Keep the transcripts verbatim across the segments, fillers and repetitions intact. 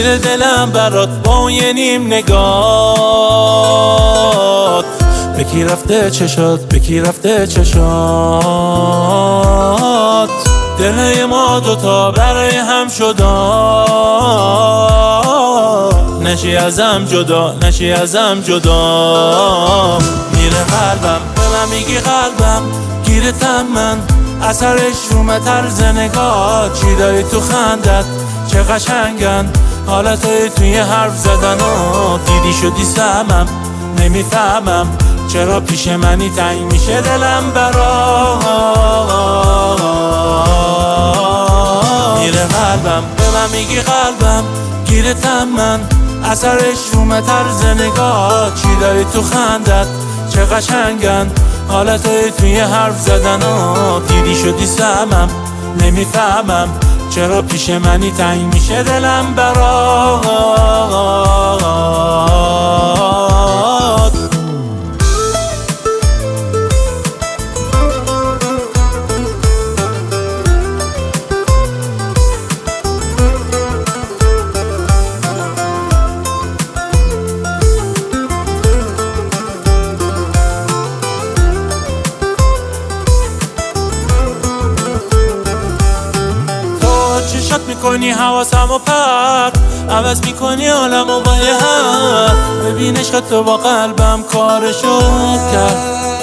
میره دلم برات با یه نیم نگات. بکی رفته چشات، بکی رفته چشات، دل ما دوتا برای هم شدن. نشی ازم جدا، نشی ازم جدا. میره قلبم به من میگی قلبم گیرتم من، اثرش رومه طرز نگاه. چی داری تو خندت چه قشنگن حالتهای توی حرف زدن و دیدی شدی سمم. نمیفهمم چرا پیش منی تنگ میشه دلم برات. میره قلبم به من میگی قلبم گیرتم من، اثرش رومه طرز نگاه. چی داری تو خندت چه قشنگن حالتهای توی حرف زدن و دیدی شدی سمم. نمیفهمم چرا پیش منی تنگ میشه دلم برات. چشات میکنی حواسم و پرد، عوض میکنی عالمو با یه حرف. ببین عشق تو با قلبم کارشو کرد.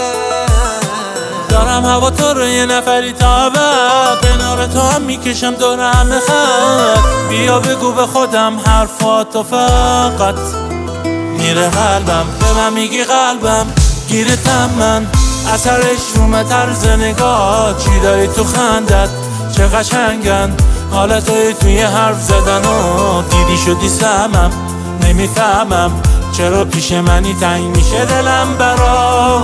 دارم هوا تو رو یه نفری تا ابد، کنار تو هم میکشم دور همه خط. بیا بگو به خودم حرفاتو فقط. میره قلبم به من میگی قلبم گیرتم من، اثرش رومه طرز نگاه. چی داری تو خندت چه قشنگن حالتهای توی حرف زدن و دیدی شدی سمم. نمیفهمم چرا پیش منی تنگ میشه دلم برات.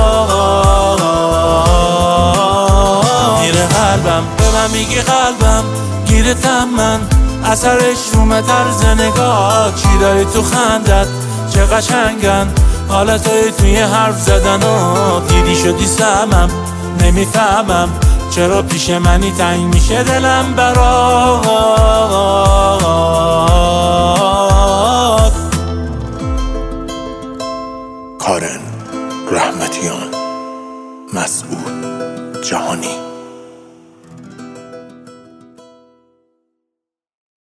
میره قلبم به من میگی قلبم گیرتم من، اثرش رومه طرز نگاه. چی داری تو خندت چه قشنگن حالتهای توی حرف زدن و دیدی شدی سمم. نمیفهمم چرا پیش منی تنگ میشه دلم برات.